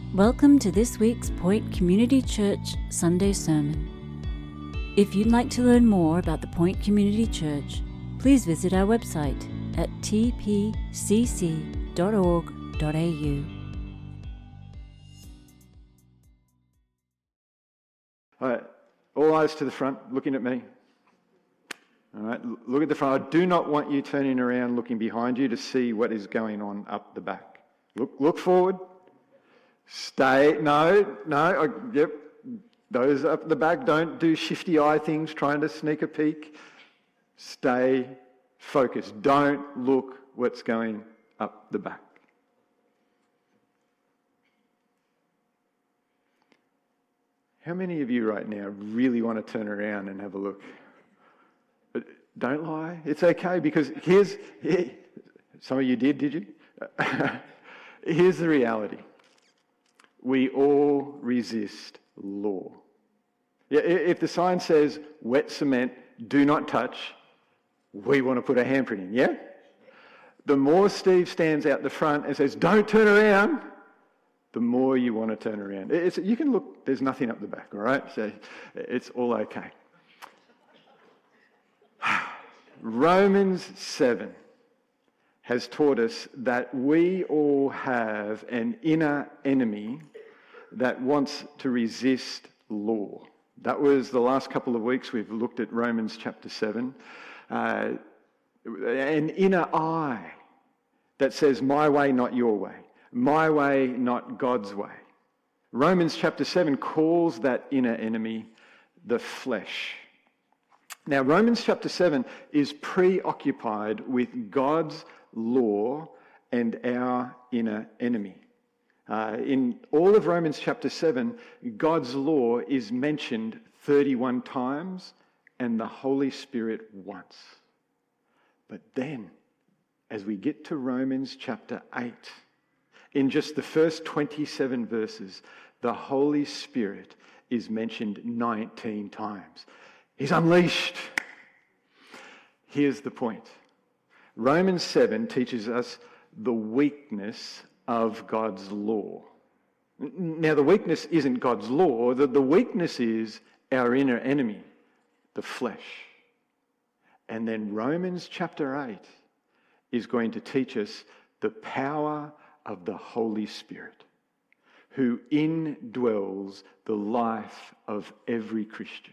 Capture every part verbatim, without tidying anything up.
Welcome to this week's Point Community Church Sunday Sermon. If you'd like to learn more about the Point Community Church, please visit our website at t p c c dot org dot a u. All right, all eyes to the front, looking at me. All right, look at the front. I do not want you turning around, looking behind you to see what is going on up the back. Look, look forward. Stay. No, no. I, yep. Those up the back, don't do shifty eye things, trying to sneak a peek. Stay focused. Don't look what's going up the back. How many of you right now really want to turn around and have a look? But don't lie. It's okay, because here's... Here, some of you did, did you? Here's the reality. We all resist law. Yeah, if the sign says wet cement, do not touch, we want to put a handprint in, yeah? The more Steve stands out the front and says, don't turn around, the more you want to turn around. It's, you can look, there's nothing up the back, all right? So it's all okay. Romans seven has taught us that we all have an inner enemy that wants to resist law. That was the last couple of weeks we've looked at Romans chapter seven. Uh, an inner eye that says, my way, not your way. My way, not God's way. Romans chapter seven calls that inner enemy the flesh. Now, Romans chapter seven is preoccupied with God's law and our inner enemy. Uh, in all of Romans chapter seven, God's law is mentioned thirty-one times and the Holy Spirit once. But then, as we get to Romans chapter eight, in just the first twenty-seven verses, the Holy Spirit is mentioned nineteen times. He's unleashed. Here's the point. Romans seven teaches us the weakness of God's law. Now, the weakness isn't God's law. The, the weakness is our inner enemy, the flesh. And then Romans chapter eight is going to teach us the power of the Holy Spirit, who indwells the life of every Christian.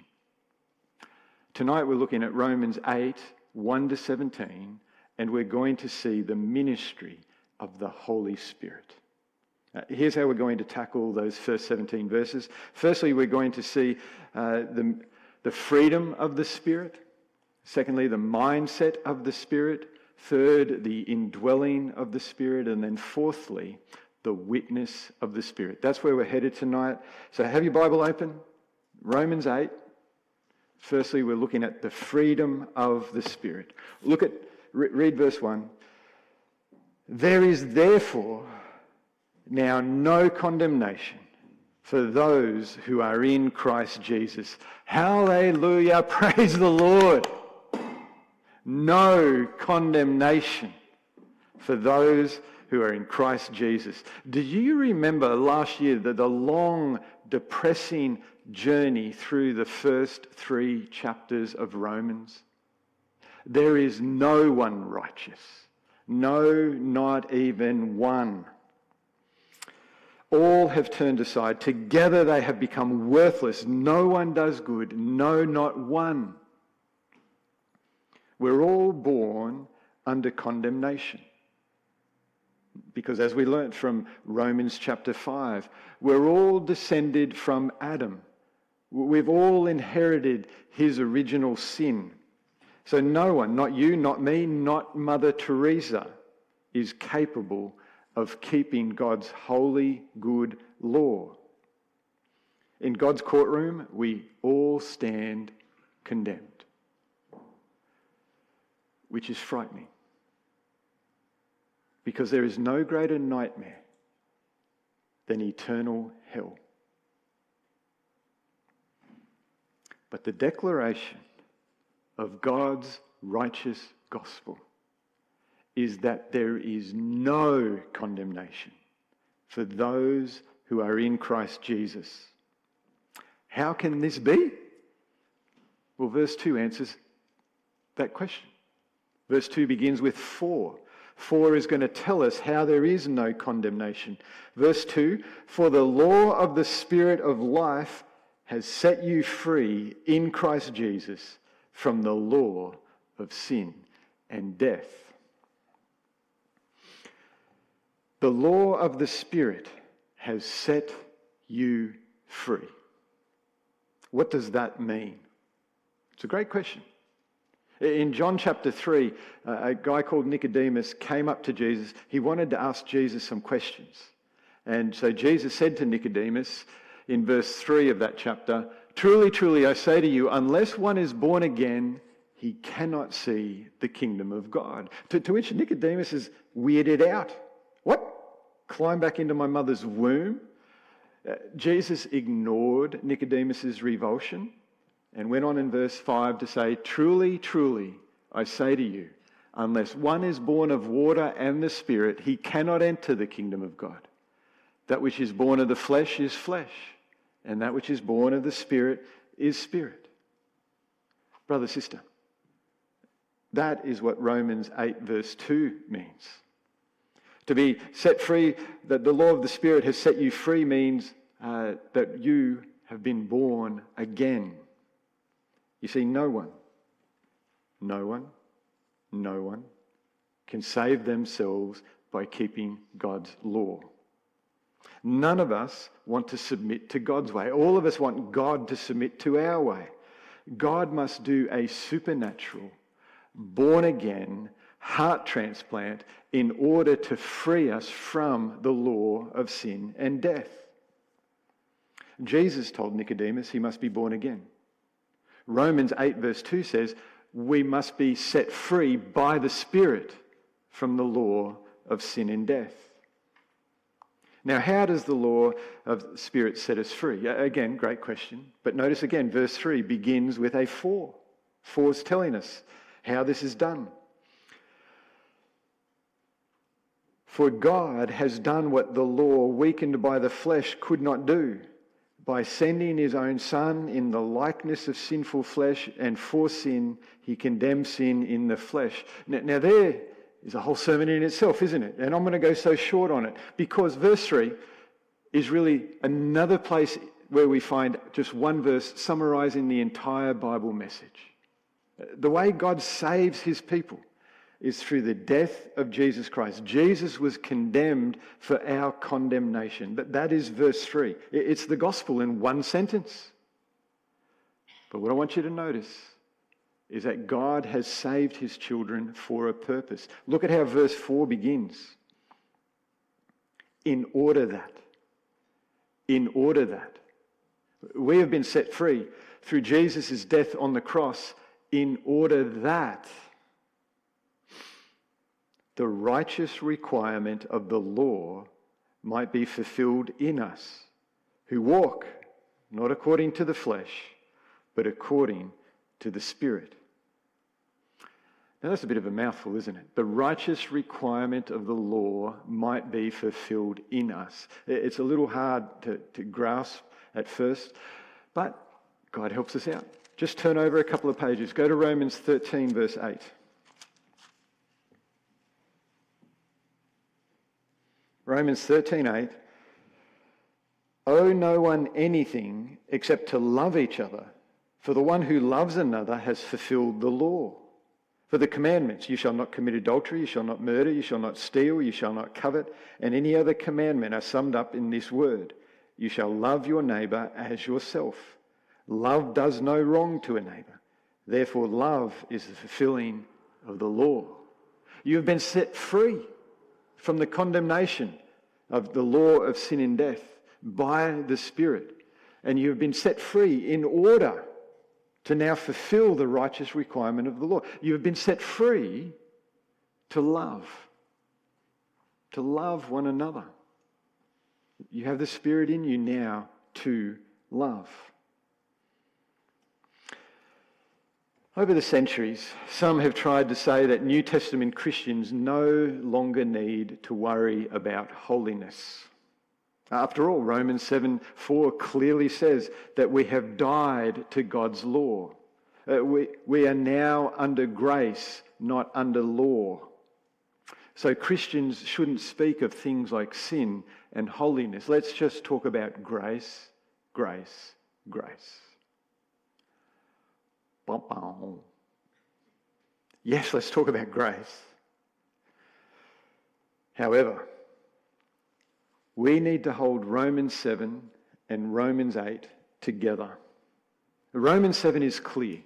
Tonight we're looking at Romans eight, one to seventeen, and we're going to see the ministry of the Holy Spirit. Uh, here's how we're going to tackle those first seventeen verses. Firstly, we're going to see uh, the, the freedom of the Spirit. Secondly, the mindset of the Spirit. Third, the indwelling of the Spirit. And then fourthly, the witness of the Spirit. That's where we're headed tonight. So have your Bible open. Romans eight. Firstly, we're looking at the freedom of the Spirit. Look at, read verse one. There is therefore now no condemnation for those who are in Christ Jesus. Hallelujah, praise the Lord. No condemnation for those who are in Christ Jesus. Do you remember last year the, the long, depressing journey through the first three chapters of Romans? There is no one righteous. No, not even one. All have turned aside. Together they have become worthless. No one does good. No, not one. We're all born under condemnation. Because as we learnt from Romans chapter five, we're all descended from Adam. We've all inherited his original sin. So no one, not you, not me, not Mother Teresa, is capable of keeping God's holy, good law. In God's courtroom, we all stand condemned, which is frightening, because there is no greater nightmare than eternal hell. But the declaration of God's righteous gospel is that there is no condemnation for those who are in Christ Jesus. How can this be? Well, verse two answers that question. Verse two begins with for. For is going to tell us how there is no condemnation. Verse two, for the law of the Spirit of life has set you free in Christ Jesus from the law of sin and death. The law of the Spirit has set you free. What does that mean? It's a great question. In John chapter three, a guy called Nicodemus came up to Jesus. He wanted to ask Jesus some questions. And so Jesus said to Nicodemus in verse three of that chapter, "Truly, truly, I say to you, unless one is born again, he cannot see the kingdom of God." To, to which Nicodemus is weirded out. What? Climb back into my mother's womb? Uh, Jesus ignored Nicodemus's revulsion and went on in verse five to say, "Truly, truly, I say to you, unless one is born of water and the Spirit, he cannot enter the kingdom of God. That which is born of the flesh is flesh, and that which is born of the Spirit is spirit." Brother, sister, that is what Romans eight verse two means. To be set free, that the law of the Spirit has set you free, means uh, that you have been born again. You see, no one, no one, no one can save themselves by keeping God's law. None of us want to submit to God's way. All of us want God to submit to our way. God must do a supernatural, born-again heart transplant in order to free us from the law of sin and death. Jesus told Nicodemus he must be born again. Romans eight verse two says we must be set free by the Spirit from the law of sin and death. Now, how does the law of the Spirit set us free? Again, great question. But notice again, verse three begins with a for. For is telling us how this is done. For God has done what the law, weakened by the flesh, could not do, by sending his own Son in the likeness of sinful flesh, and for sin, he condemned sin in the flesh. Now, now there is a whole sermon in itself, isn't it? And I'm going to go so short on it, because verse three is really another place where we find just one verse summarizing the entire Bible message. The way God saves his people is through the death of Jesus Christ. Jesus was condemned for our condemnation. That, that is verse three. It's the gospel in one sentence. But what I want you to notice is that God has saved his children for a purpose. Look at how verse four begins. In order that. In order that. We have been set free through Jesus' death on the cross, in order that the righteous requirement of the law might be fulfilled in us, who walk not according to the flesh, but according to the Spirit. Now that's a bit of a mouthful, isn't it? The righteous requirement of the law might be fulfilled in us. It's a little hard to, to grasp at first, but God helps us out. Just turn over a couple of pages. Go to Romans thirteen, verse eight. Romans thirteen eight. Owe no one anything except to love each other, for the one who loves another has fulfilled the law. For the commandments, you shall not commit adultery, you shall not murder, you shall not steal, you shall not covet, and any other commandment are summed up in this word: you shall love your neighbour as yourself. Love does no wrong to a neighbour. Therefore, love is the fulfilling of the law. You have been set free from the condemnation of the law of sin and death by the Spirit. And you have been set free in order to now fulfill the righteous requirement of the law. You have been set free to love, to love one another. You have the Spirit in you now to love. Over the centuries, some have tried to say that New Testament Christians no longer need to worry about holiness. After all, Romans seven four clearly says that we have died to God's law. Uh, we, we are now under grace, not under law. So Christians shouldn't speak of things like sin and holiness. Let's just talk about grace, grace, grace. Bum-bum. Yes, let's talk about grace. However, we need to hold Romans seven and Romans eight together. Romans seven is clear.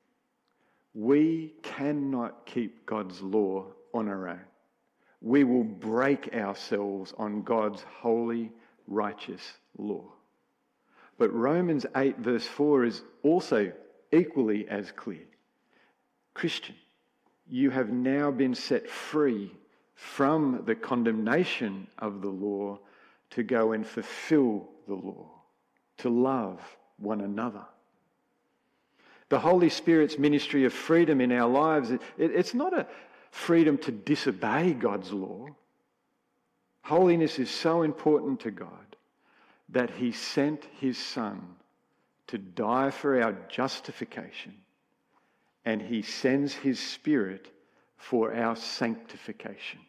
We cannot keep God's law on our own. We will break ourselves on God's holy, righteous law. But Romans eight verse four is also equally as clear. Christian, you have now been set free from the condemnation of the law to go and fulfill the law, to love one another. The Holy Spirit's ministry of freedom in our lives, it, it, it's not a freedom to disobey God's law. Holiness is so important to God that he sent his Son to die for our justification, and he sends his Spirit for our sanctification.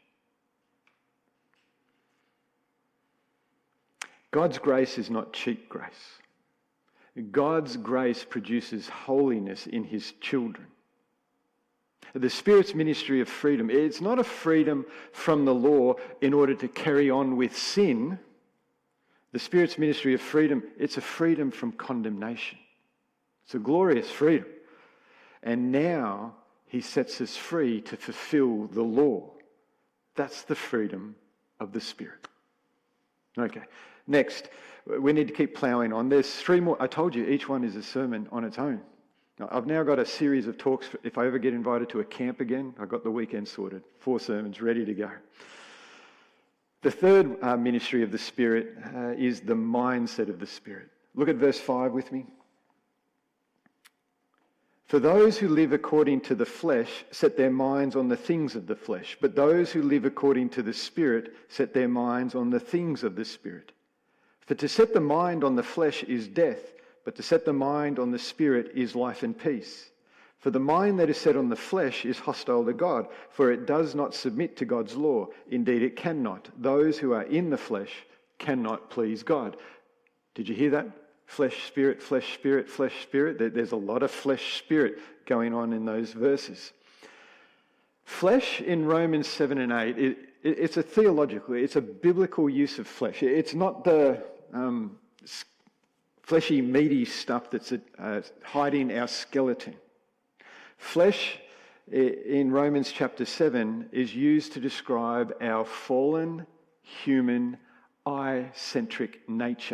God's grace is not cheap grace. God's grace produces holiness in his children. The Spirit's ministry of freedom, it's not a freedom from the law in order to carry on with sin. The Spirit's ministry of freedom, it's a freedom from condemnation. It's a glorious freedom. And now he sets us free to fulfill the law. That's the freedom of the Spirit. Okay, next, we need to keep ploughing on. There's three more. I told you each one is a sermon on its own. Now, I've now got a series of talks. If I ever get invited to a camp again, I've got the weekend sorted. Four sermons ready to go. The third uh, ministry of the Spirit uh, is the mindset of the Spirit. Look at verse five with me. For those who live according to the flesh set their minds on the things of the flesh, but those who live according to the Spirit set their minds on the things of the Spirit. For to set the mind on the flesh is death, but to set the mind on the Spirit is life and peace. For the mind that is set on the flesh is hostile to God, for it does not submit to God's law. Indeed, it cannot. Those who are in the flesh cannot please God. Did you hear that? Flesh, spirit, flesh, spirit, flesh, spirit. There's a lot of flesh, spirit going on in those verses. Flesh in Romans seven and eight, it, it, it's a theological, it's a biblical use of flesh. It's not the um, fleshy, meaty stuff that's uh, hiding our skeleton. Flesh in Romans chapter seven is used to describe our fallen, human, I-centric nature.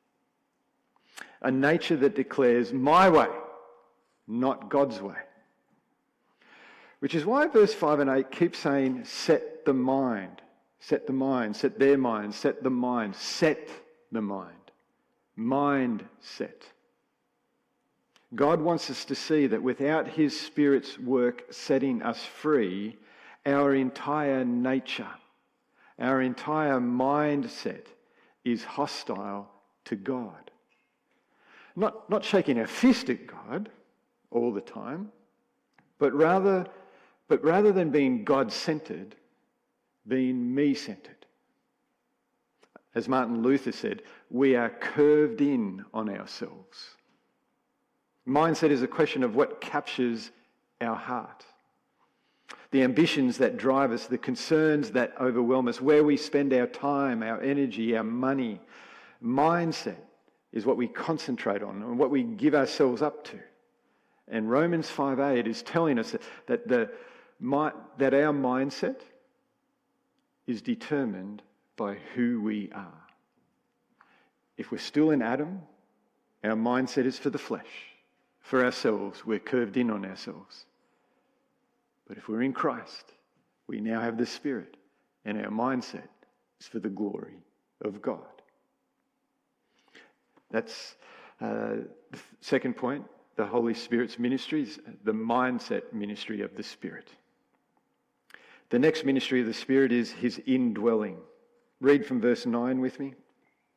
A nature that declares my way, not God's way. Which is why verse five and eight keep saying, set the mind, set the mind, set their mind, set the mind, set the mind. Mind set. God wants us to see that without his Spirit's work setting us free, our entire nature, our entire mindset is hostile to God. Not, not shaking our fist at God all the time, but rather, but rather than being God-centered, being me-centered. As Martin Luther said, we are curved in on ourselves. Mindset is a question of what captures our heart. The ambitions that drive us, the concerns that overwhelm us, where we spend our time, our energy, our money. Mindset is what we concentrate on and what we give ourselves up to. And Romans five eight is telling us that, that, the, my, that our mindset is determined by who we are. If we're still in Adam, our mindset is for the flesh. For ourselves, we're curved in on ourselves. But if we're in Christ, we now have the Spirit, and our mindset is for the glory of God. That's uh, the second point, the Holy Spirit's ministry, is the mindset ministry of the Spirit. The next ministry of the Spirit is his indwelling. Read from verse nine with me.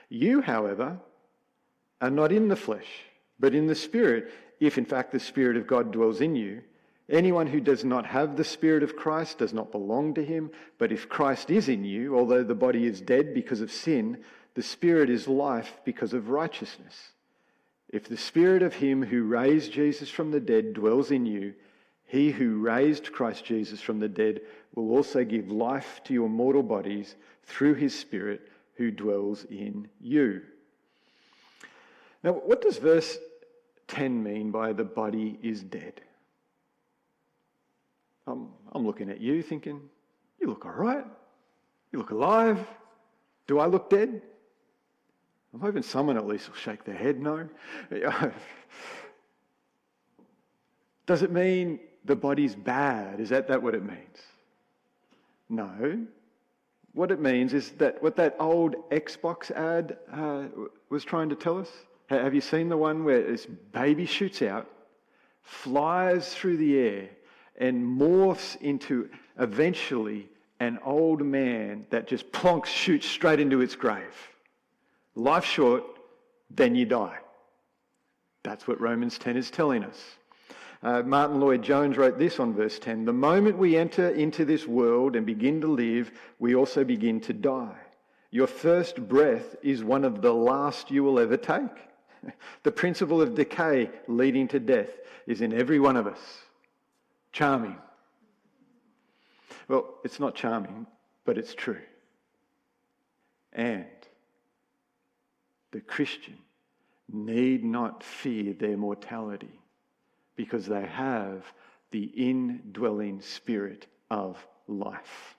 You, however, are not in the flesh, but in the Spirit, if in fact the Spirit of God dwells in you. Anyone who does not have the Spirit of Christ does not belong to him. But if Christ is in you, although the body is dead because of sin, the Spirit is life because of righteousness. If the Spirit of him who raised Jesus from the dead dwells in you, he who raised Christ Jesus from the dead will also give life to your mortal bodies through his Spirit who dwells in you. Now, what does verse ten mean by the body is dead? I'm, I'm looking at you thinking, you look all right. You look alive. Do I look dead? I'm hoping someone at least will shake their head no. Does it mean the body's bad? Is that, that what it means? No. What it means is that what that old Xbox ad uh, was trying to tell us. Have you seen the one where this baby shoots out, flies through the air, and morphs into eventually an old man that just plonks, shoots straight into its grave? Life short, then you die. That's what Romans ten is telling us. Uh, Martin Lloyd-Jones wrote this on verse ten. The moment we enter into this world and begin to live, we also begin to die. Your first breath is one of the last you will ever take. The principle of decay leading to death is in every one of us. Charming. Well, it's not charming, but it's true. And the Christian need not fear their mortality because they have the indwelling Spirit of life.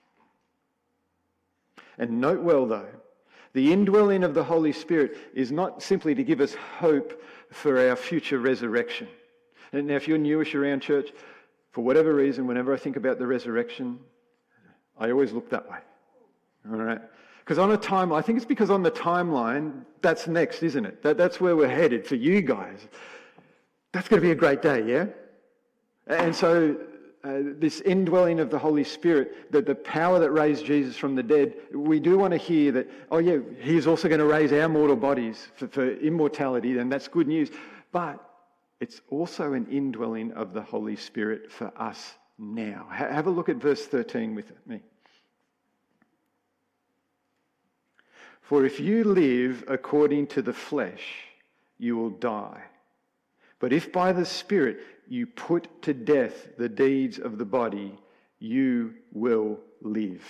And note well, though, the indwelling of the Holy Spirit is not simply to give us hope for our future resurrection. And now, if you're newish around church, for whatever reason, whenever I think about the resurrection, I always look that way. All right? Because on a timeline, I think it's because on the timeline, that's next, isn't it? That, that's where we're headed for you guys. That's going to be a great day, yeah? And so uh, this indwelling of the Holy Spirit, that the power that raised Jesus from the dead, we do want to hear that, oh yeah, he's also going to raise our mortal bodies for, for immortality, and that's good news. But it's also an indwelling of the Holy Spirit for us now. Ha- have a look at verse thirteen with me. For if you live according to the flesh, you will die. But if by the Spirit you put to death the deeds of the body, you will live.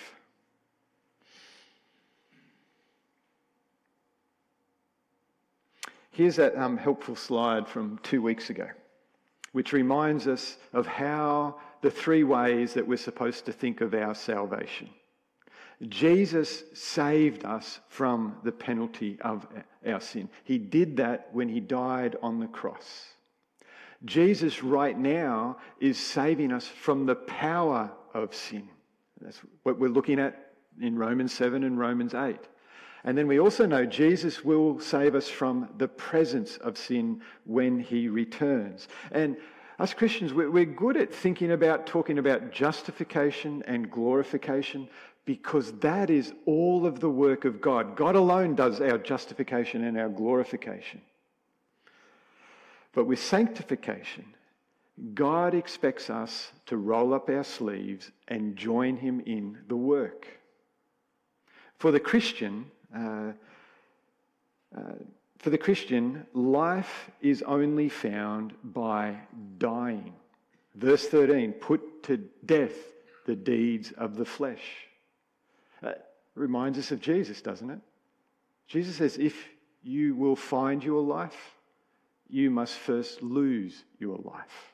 Here's that um, helpful slide from two weeks ago, which reminds us of how the three ways that we're supposed to think of our salvation. Jesus saved us from the penalty of our sin. He did that when he died on the cross. Jesus right now is saving us from the power of sin. That's what we're looking at in Romans seven and Romans eight. And then we also know Jesus will save us from the presence of sin when he returns. And us Christians, we're good at thinking about, talking about justification and glorification because that is all of the work of God. God alone does our justification and our glorification. But with sanctification, God expects us to roll up our sleeves and join him in the work. For the Christian, uh, uh, for the Christian, life is only found by dying. Verse thirteen, put to death the deeds of the flesh. Uh, reminds us of Jesus, doesn't it? Jesus says, if you will find your life, you must first lose your life.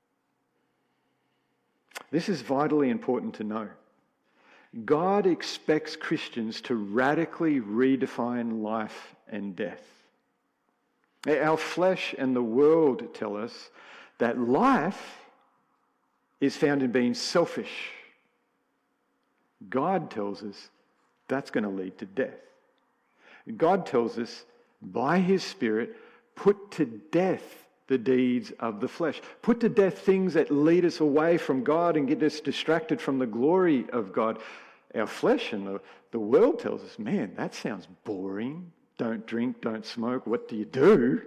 This is vitally important to know. God expects Christians to radically redefine life and death. Our flesh and the world tell us that life is found in being selfish. God tells us that's going to lead to death. God tells us by his Spirit, put to death the deeds of the flesh. Put to death things that lead us away from God and get us distracted from the glory of God. Our flesh and the, the world tells us, man, that sounds boring, don't drink, don't smoke. What do you do?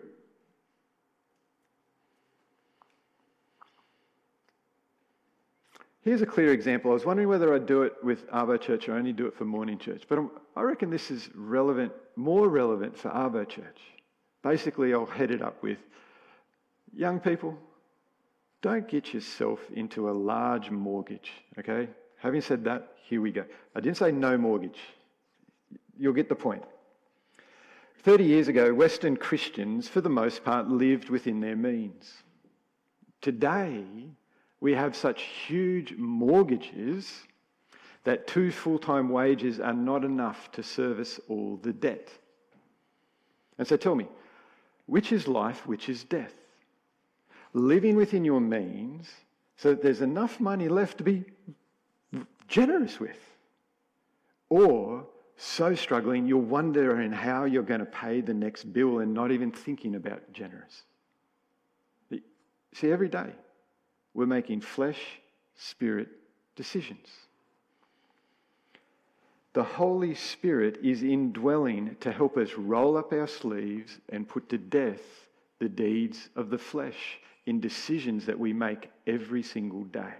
Here's a clear example. I was wondering whether I'd do it with Arvo Church or only do it for Morning Church. But I'm, I reckon this is relevant, more relevant for Arvo Church. Basically, I'll head it up with, young people, don't get yourself into a large mortgage, okay? Having said that, here we go. I didn't say no mortgage. You'll get the point. thirty years ago, Western Christians, for the most part, lived within their means. Today, we have such huge mortgages that two full-time wages are not enough to service all the debt. And so tell me, which is life, which is death? Living within your means so that there's enough money left to be generous with, or so struggling you're wondering how you're going to pay the next bill and not even thinking about generous. See, every day we're making flesh, spirit decisions. The Holy Spirit is indwelling to help us roll up our sleeves and put to death the deeds of the flesh in decisions that we make every single day.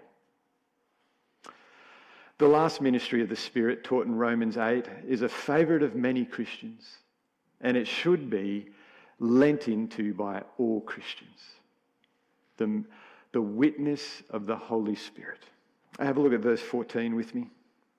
The last ministry of the Spirit, taught in Romans eight, is a favourite of many Christians, and it should be lent into by all Christians. The, the witness of the Holy Spirit. Have a look at verse fourteen with me.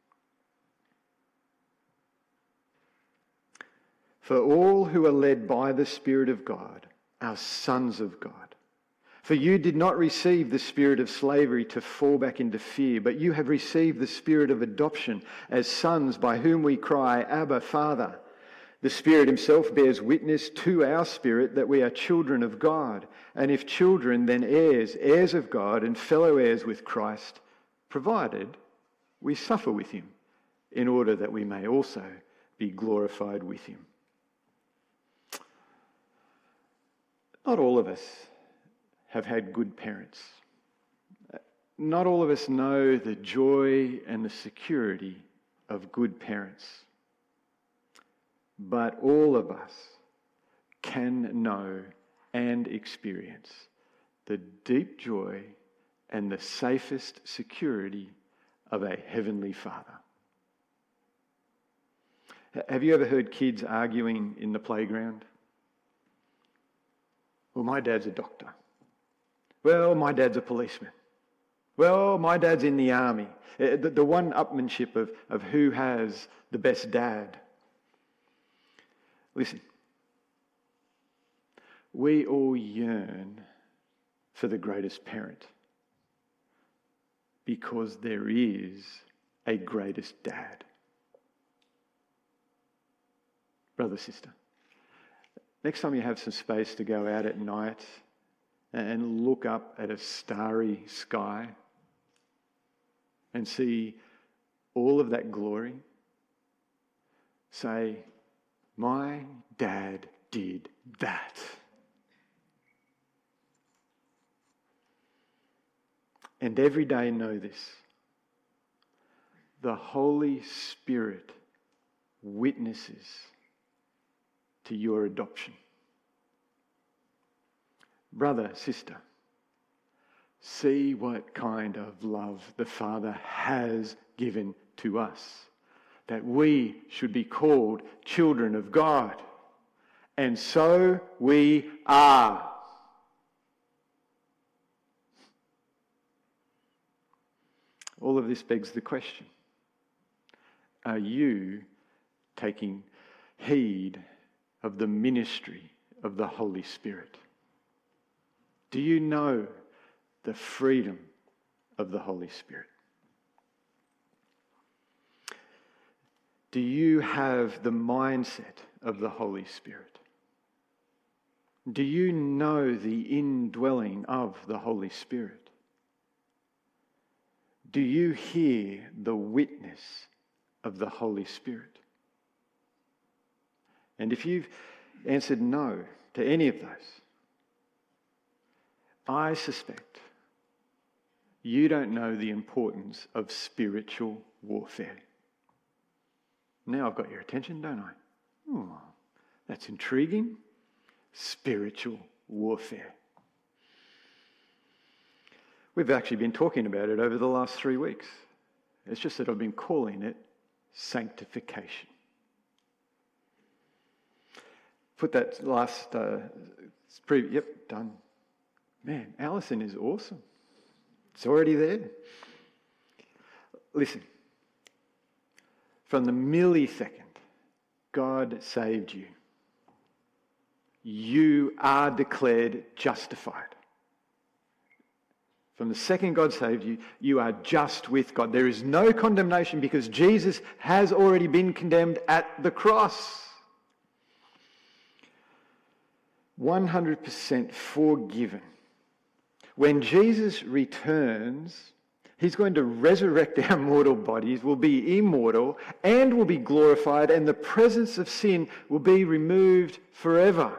For all who are led by the Spirit of God are sons of God. For you did not receive the spirit of slavery to fall back into fear, but you have received the spirit of adoption as sons, by whom we cry, Abba, Father. The Spirit himself bears witness to our spirit that we are children of God, and if children, then heirs, heirs of God and fellow heirs with Christ, provided we suffer with him, in order that we may also be glorified with him. Not all of us have had good parents. Not all of us know the joy and the security of good parents. But all of us can know and experience the deep joy and the safest security of a heavenly Father. Have you ever heard kids arguing in the playground? Well, my dad's a doctor. Well, my dad's a policeman. Well, my dad's in the army. The, the one-upmanship of, of who has the best dad. Listen, we all yearn for the greatest parent because there is a greatest dad. Brother, sister, next time you have some space to go out at night and look up at a starry sky and see all of that glory, say, my dad did that. And every day know this. The Holy Spirit witnesses to your adoption. Brother, sister, see what kind of love the Father has given to us, that we should be called children of God. And so we are. All of this begs the question, are you taking heed of the ministry of the Holy Spirit? Do you know the freedom of the Holy Spirit? Do you have the mindset of the Holy Spirit? Do you know the indwelling of the Holy Spirit? Do you hear the witness of the Holy Spirit? And if you've answered no to any of those, I suspect you don't know the importance of spiritual warfare. Now I've got your attention, don't I? Oh, That's intriguing. Spiritual warfare. We've actually been talking about it over the last three weeks. It's just that I've been calling it sanctification. Put that last, uh, pre- yep, done. Man, Alison is awesome. It's already there. Listen, from the millisecond God saved you, you are declared justified. From the second God saved you, you are just with God. There is no condemnation because Jesus has already been condemned at the cross. one hundred percent forgiven. When Jesus returns, he's going to resurrect our mortal bodies, will be immortal, and will be glorified, and the presence of sin will be removed forever.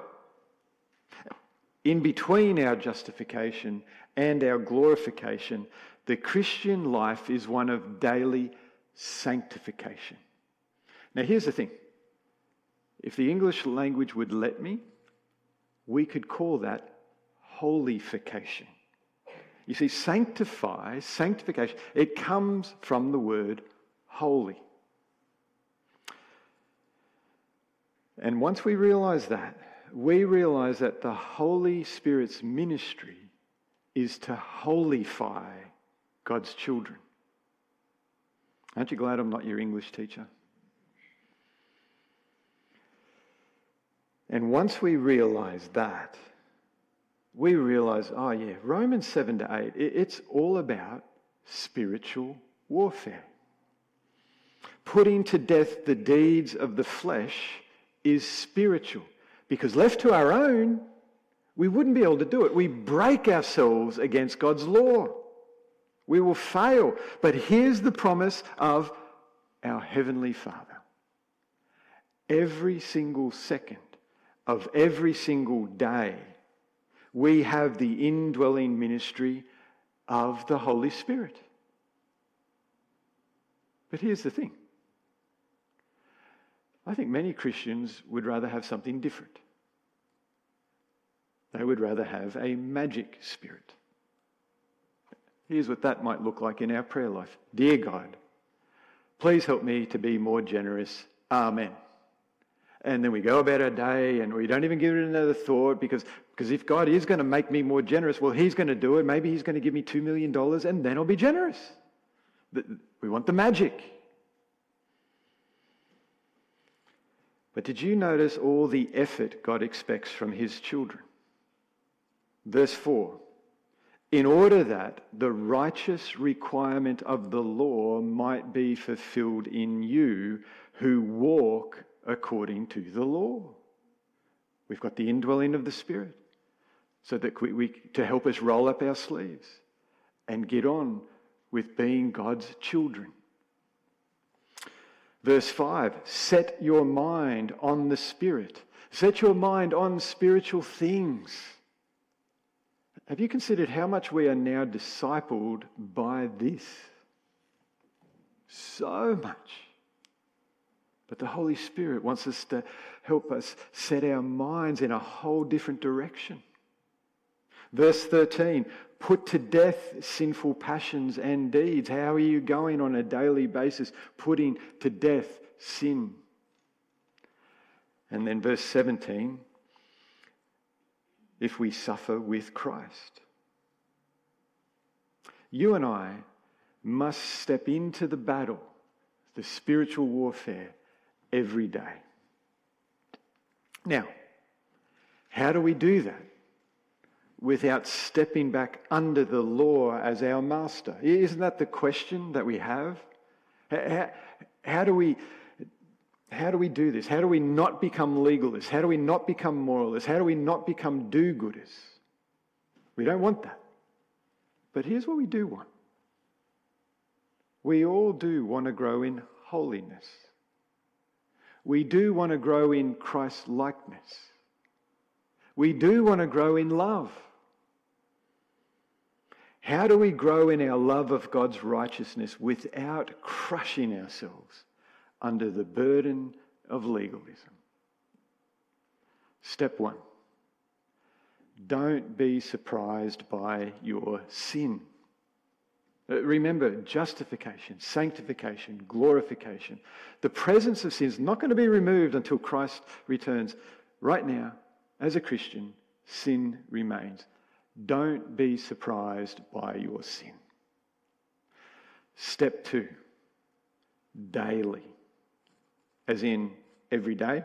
In between our justification and our glorification, the Christian life is one of daily sanctification. Now here's the thing. If the English language would let me, we could call that holification. You see, sanctify, sanctification, it comes from the word holy. And once we realise that, we realise that the Holy Spirit's ministry is to holify God's children. Aren't you glad I'm not your English teacher? And once we realise that, we realise, oh yeah, Romans seven to eight, it's all about spiritual warfare. Putting to death the deeds of the flesh is spiritual. Because left to our own, we wouldn't be able to do it. We break ourselves against God's law. We will fail. But here's the promise of our Heavenly Father. Every single second of every single day, we have the indwelling ministry of the Holy Spirit. But here's the thing. I think many Christians would rather have something different. They would rather have a magic spirit. Here's what that might look like in our prayer life. Dear God, please help me to be more generous. Amen. And then we go about our day and we don't even give it another thought because, because if God is going to make me more generous, well, he's going to do it. Maybe he's going to give me two million dollars and then I'll be generous. We want the magic. But did you notice all the effort God expects from his children? Verse four, in order that the righteous requirement of the law might be fulfilled in you who walk according to the law. We've got the indwelling of the Spirit so that we, we to help us roll up our sleeves and get on with being God's children. Verse five, set your mind on the Spirit. Set your mind on spiritual things. Have you considered how much we are now discipled by this? So much. But the Holy Spirit wants us to help us set our minds in a whole different direction. Verse thirteen, put to death sinful passions and deeds. How are you going on a daily basis putting to death sin? And then verse seventeen, if we suffer with Christ. You and I must step into the battle, the spiritual warfare, every day. Now, how do we do that without stepping back under the law as our master? Isn't that the question that we have? How, how do we... How do we do this? How do we not become legalists? How do we not become moralists? How do we not become do-gooders? We don't want that. But here's what we do want. We all do want to grow in holiness. We do want to grow in Christ-likeness. We do want to grow in love. How do we grow in our love of God's righteousness without crushing ourselves under the burden of legalism? Step one. Don't be surprised by your sin. Remember, justification, sanctification, glorification. The presence of sin is not going to be removed until Christ returns. Right now, as a Christian, sin remains. Don't be surprised by your sin. Step two, daily. As in every day.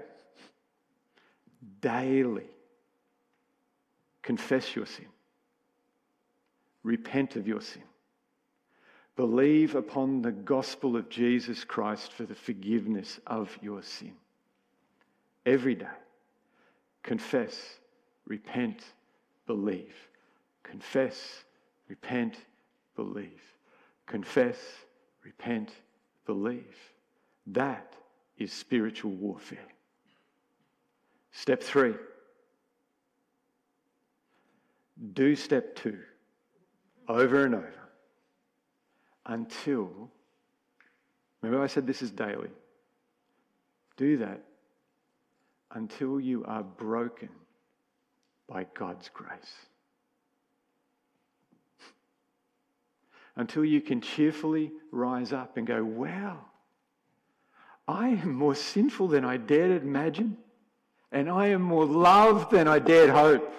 Daily. Confess your sin. Repent of your sin. Believe upon the gospel of Jesus Christ for the forgiveness of your sin. Every day. Confess, repent, believe. Confess, repent, believe. Confess, repent, believe. That is spiritual warfare. Step three. Do step two over and over until, remember I said this is daily. Do that until you are broken by God's grace. Until you can cheerfully rise up and go, wow, I am more sinful than I dared imagine, and I am more loved than I dared hope.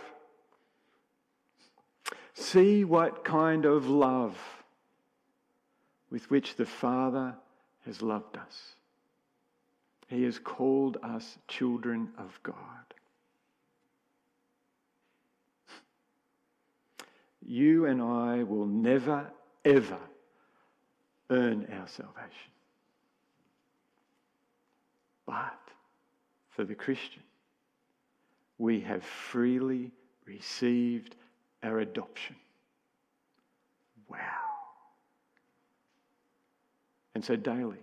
See what kind of love with which the Father has loved us. He has called us children of God. You and I will never, ever earn our salvation. But for the Christian, we have freely received our adoption. Wow. And so daily,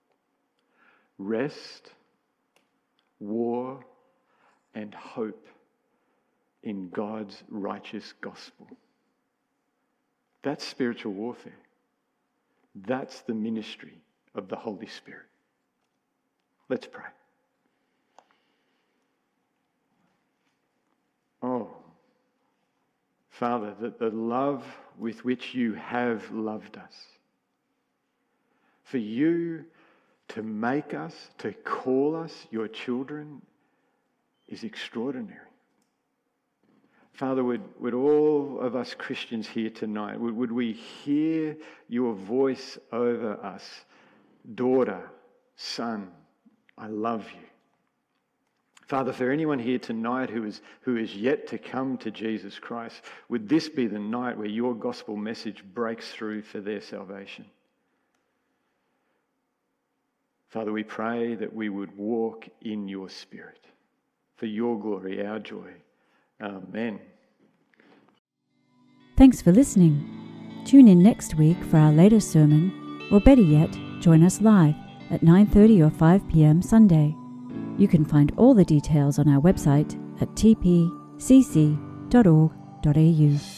rest, war, and hope in God's righteous gospel. That's spiritual warfare. That's the ministry of the Holy Spirit. Let's pray. Oh, Father, that the love with which you have loved us, for you to make us, to call us your children, is extraordinary. Father, would, would all of us Christians here tonight, would, would we hear your voice over us? Daughter, son, I love you. Father, for anyone here tonight who is, who is yet to come to Jesus Christ, would this be the night where your gospel message breaks through for their salvation? Father, we pray that we would walk in your Spirit for your glory, our joy. Amen. Thanks for listening. Tune in next week for our latest sermon, or better yet, join us live at nine thirty or five p.m. Sunday. You can find all the details on our website at t p c c dot org dot a u.